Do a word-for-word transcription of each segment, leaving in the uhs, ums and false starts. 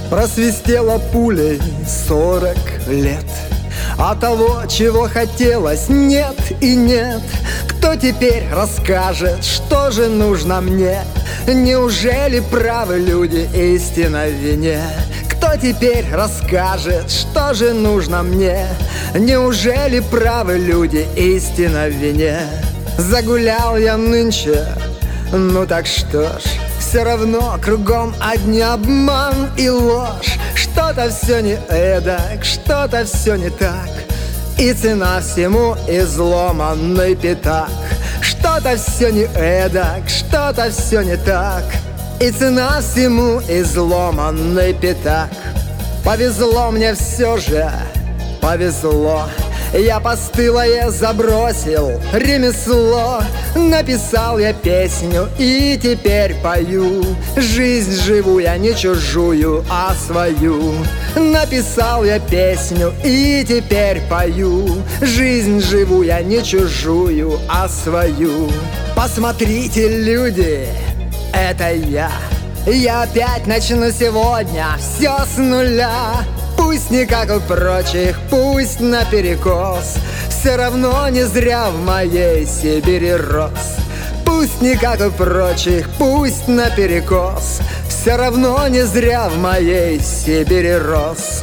Просвистела пулей сорок лет, а того, чего хотелось, нет и нет. Кто теперь расскажет, что же нужно мне? Неужели правы люди, истина в вине? Кто теперь расскажет, что же нужно мне? Неужели правы люди, истина в вине? Загулял я нынче, ну так что ж, все равно кругом одни обман и ложь. Что-то все не эдак, что-то все не так, и цена всему изломанный пятак. Что-то все не эдак, что-то все не так, и цена всему изломанный пятак. Повезло мне все же, повезло. Я постылое забросил ремесло, написал я песню и теперь пою. Жизнь живу я не чужую, а свою. Написал я песню и теперь пою. Жизнь живу я не чужую, а свою. Посмотрите, люди, это я. Я опять начну сегодня все с нуля. Пусть не как у прочих, пусть наперекос, все равно не зря в моей Сибири рос. Пусть не как у прочих, пусть наперекос, все равно не зря в моей Сибири рос.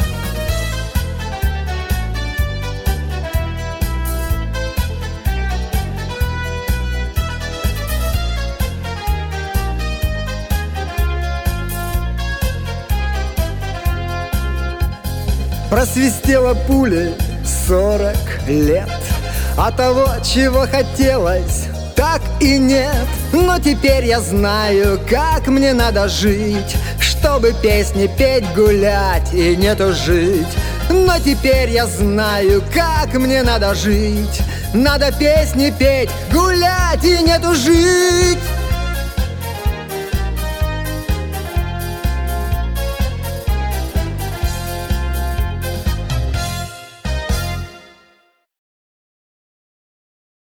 Просвистела пулей сорок лет, а того, чего хотелось, так и нет. Но теперь я знаю, как мне надо жить, чтобы песни петь, гулять и не тужить. Но теперь я знаю, как мне надо жить. Надо песни петь, гулять и не тужить.